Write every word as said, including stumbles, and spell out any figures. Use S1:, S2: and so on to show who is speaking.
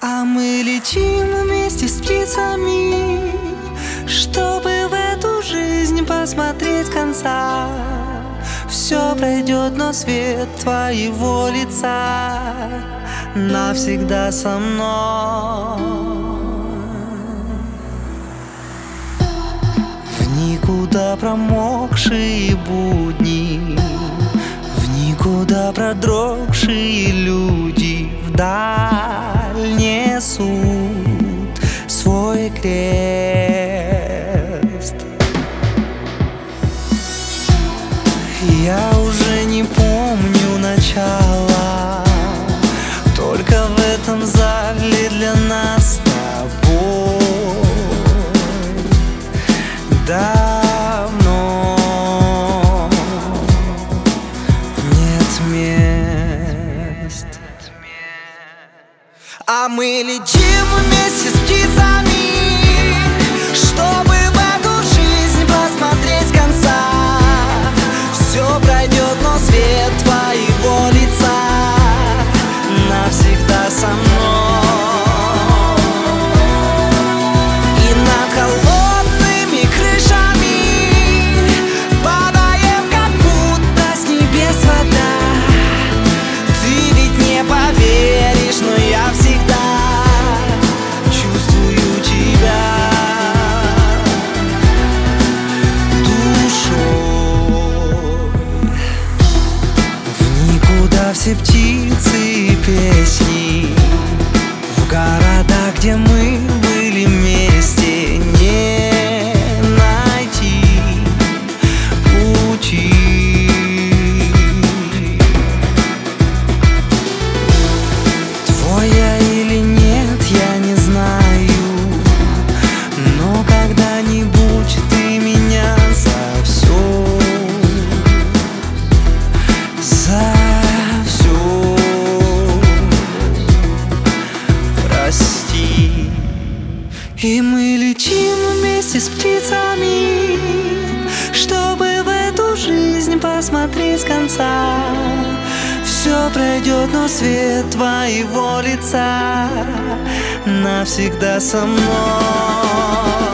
S1: А мы летим вместе с птицами, чтобы в эту жизнь посмотреть конца. Все пройдет, но свет твоего лица навсегда со мной. В никуда промокшие будни, в никуда продрогшие люди вдаль несут свой крест. Я уже не помню начала, только в этом зале для нас с тобой давно нет мест. А мы летим вместе с птицами, чтобы в эту жизнь посмотреть конца. Все пройдет, но свет твоего лица навсегда со мной. И над холодными крышами падаем, как будто с небес вода. Ты ведь не поверишь, но я всегда чувствую тебя душой. В никуда все птицы и песни, в города, где мы были вместе, не найти пути. Твой я или нет, я не знаю, но когда-нибудь ты меня за все, за все прости. И мы летим вместе с птицами, чтобы в эту жизнь посмотреть конца. Все пройдет, но свет твоего лица навсегда со мной.